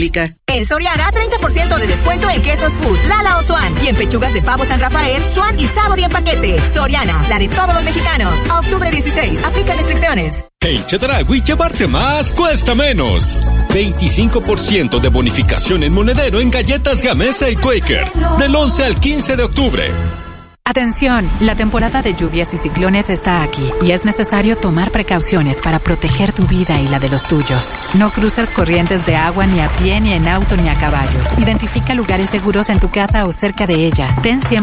aplica. En Soriana, 30% de descuento en quesos Food, Lala o Swan. Y en pechugas de pavo San Rafael, Swan y Sabor en paquete. Soriana, la de todos los mexicanos. A octubre 16, aplica restricciones. En Chedraui, llevarte más cuesta menos. 25% de bonificación en monedero en galletas Gamesa y Quaker. Del 11 al 15 de octubre. Atención, la temporada de lluvias y ciclones está aquí y es necesario tomar precauciones para proteger tu vida y la de los tuyos. No cruces corrientes de agua ni a pie, ni en auto, ni a caballo. Identifica lugares seguros en tu casa o cerca de ella. Ten siempre